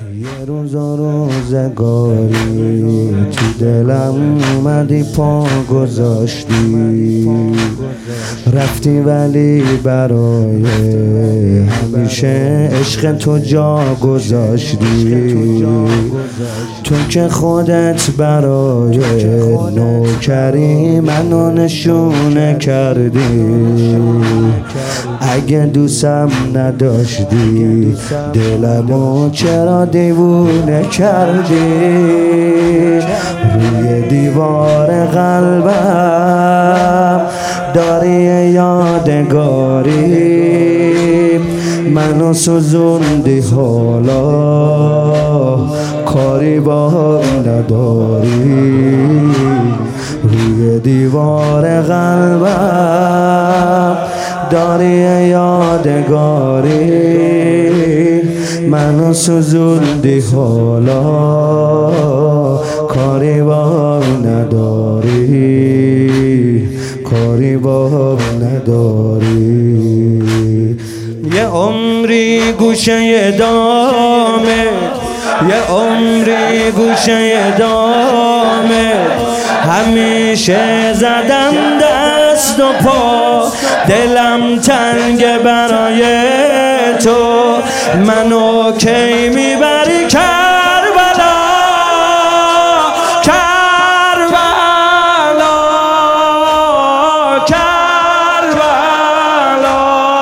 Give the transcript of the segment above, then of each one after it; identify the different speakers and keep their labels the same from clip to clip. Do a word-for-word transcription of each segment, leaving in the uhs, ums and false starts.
Speaker 1: یه روز و روزگاری تو دلم اومدی پا گذاشتی، رفتی ولی برای همیشه عشق تو جا گذاشتی. تو که خودت برای نوکری منو نشونه کردی، اگه دوستم نداشتی دلمو چرا دیوونه کردی؟ روی دیوار قلبم داری یادگاری، منو سوزوندی حالا کاری با هم نداری. روی دیوار قلبم داری یادگاری، منو سوزوندی حالا کاری با هم نداری، کاری با هم نداری. یه عمری گوشه دامه، یه عمری گوشه دامه، همیشه زدم دست و پا، دلم تنگ برای تو، منو کی میبری کربلا، کربلا، کربلا،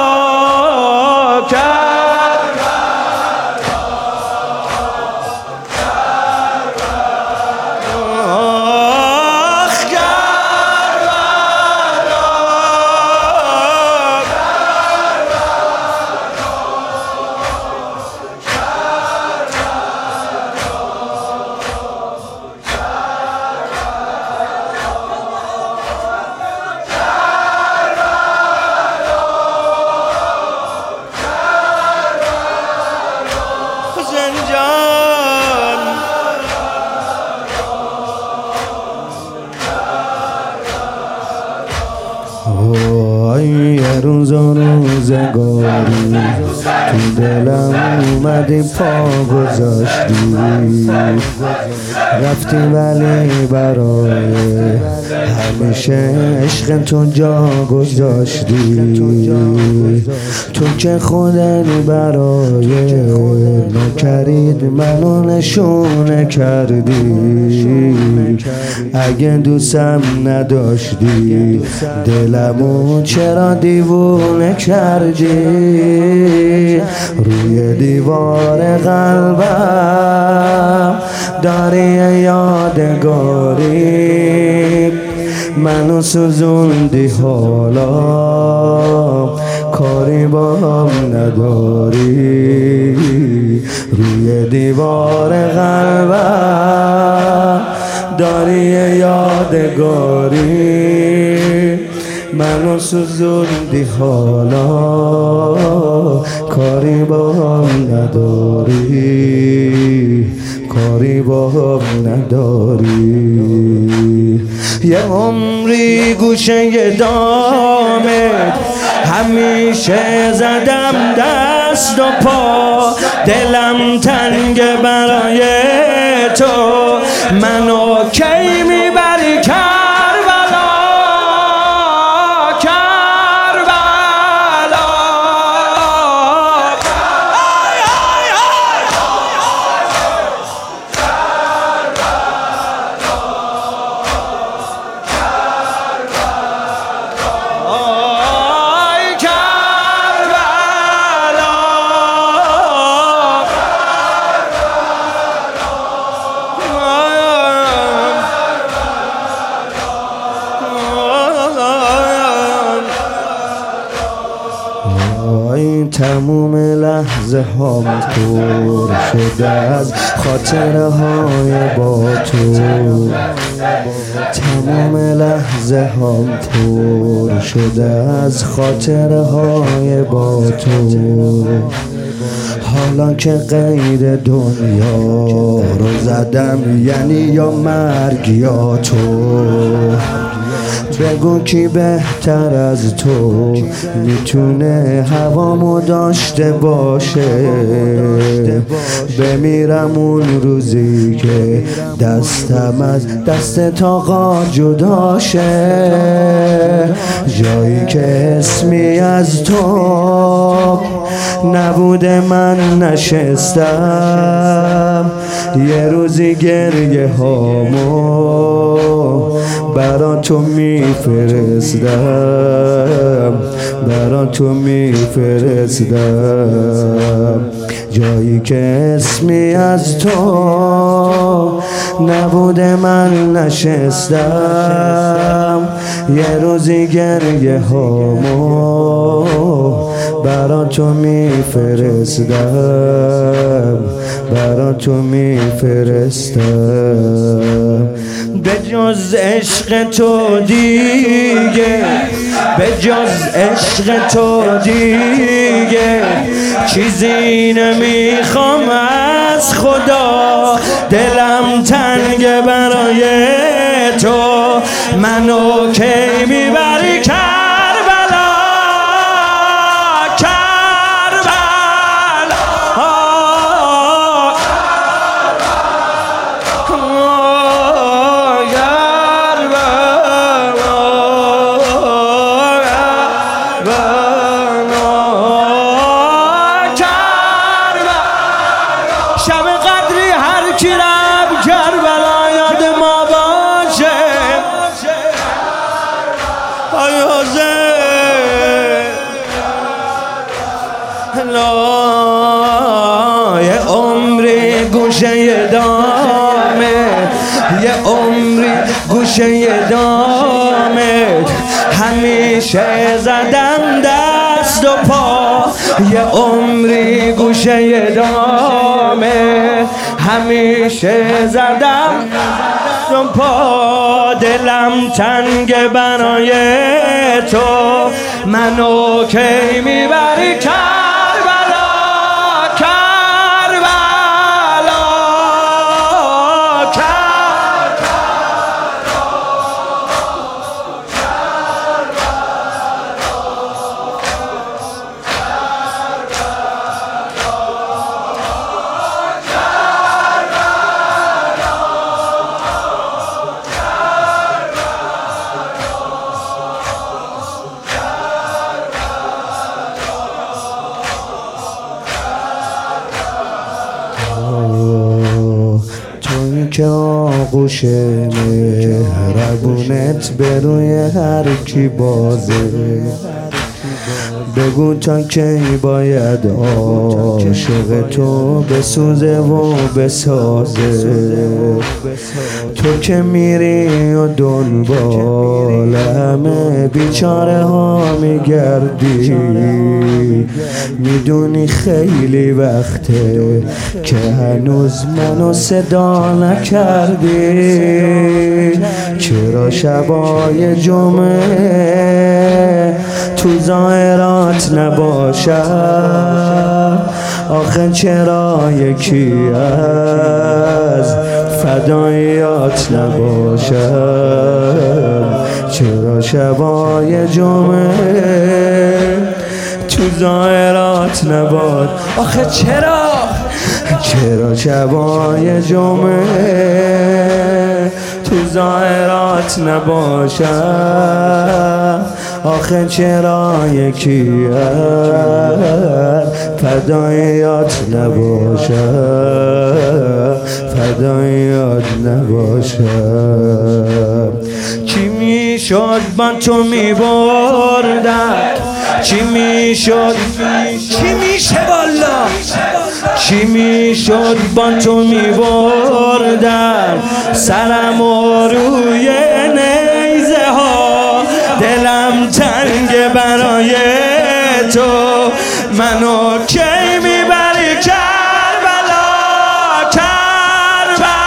Speaker 1: یه روز و روزگاری تو دلم اومدی پا گذاشتی، رفتی ولی برای همیشه عشق تو جا گذاشتی. تو که خودت برای نوکرید منو نشونه کردی، اگه دوستم نداشتی دلمو چرا دیوونه کردی؟ روی دیوار قلبم داری یادگاری، منو سوزوندی حالا کاری با هم نداری. روی دیوار قلبم داری یادگاری، منو سوزوندی حالا کاری با هم نداری، کاری با هم نداری. یه عمری گوشه دامه، همیشه زدم دست و پا، دلم تنگ برای تو، منو کی میبری کربلا، کربلا، آی آی آی تموم لحظه هام پر شده از خاطره های با تو، تموم لحظه هام پر شده از خاطره های با تو. حالا که غیر دنیا رو زدم، یعنی یا مرگ یا تو، بگو کی بهتر از تو میتونه هوامو داشته باشه. بمیرم اون روزی که دستم از دست آقا جدا شه. جایی که اسمی از تو نبوده من نشستم. یه روزی گریه هامو برا تو میفرستم، برا تو میفرستم. جایی که اسمی از تو نبوده من نشستم. یه روزی گریه هامو برا تو میفرستم، برا تو میفرستم. به جز عشق تو دیگه، به جز عشق تو دیگه چیزی نمیخوام از خدا. دلم تنگ برای تو، منو کی میبری کربلا، کربلا. شب قدری هر کی رب کربلا یاد ما باشه. آیازه لا یه عمری گوشه دامه، یه عمری گوشه دامه همیشه زدم دست و پا. یه عمری گوشه دامه همیشه زدم دست و پا. دلم تنگ برای تو، منو کی میبری کربلا، کربلا، توی که آغوش مهربونت به روی هر کی بازه. بگو تا کی باید عاشق تو بسوزه و بسازه. تو که میری و دنبال همه بیچاره ها میگردی، میدونی خیلی وقته که هنوز منو صدا نکردی. چرا شبای جمعه تو ظاهرات نباشم؟ آخه چرا یکی از فداییات نباشم؟ چرا شبای جمعه تو ظاهرات نباش؟ آخه چرا چرا شبای جمعه تو ظاهرات نباشم؟ آخه چرا یکی از فداییات نباشم، فداییات نباشم؟ چی میشد با تو میبردم؟ چی میشد؟ چی میشه والا؟ چی میشد با تو میبردم سرم و روی نیزه ها؟ دلم تنگ برای تو، منو کی میبری کربلا، کربلا؟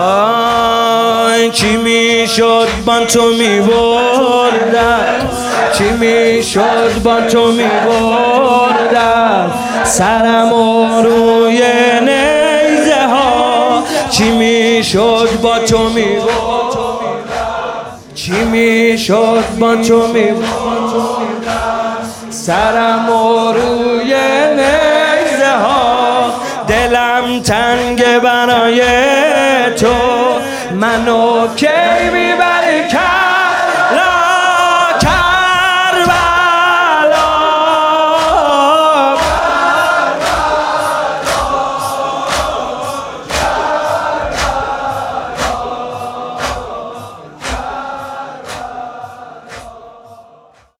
Speaker 1: آی چی میشد با تو میبردم؟ چی میشد با تو میبردم سرم و روی نیزه ها چی میشد با تو میبردم چی میشد با تو میبردم سرم و روی نیزه ها دلم تنگ برای تو منو کی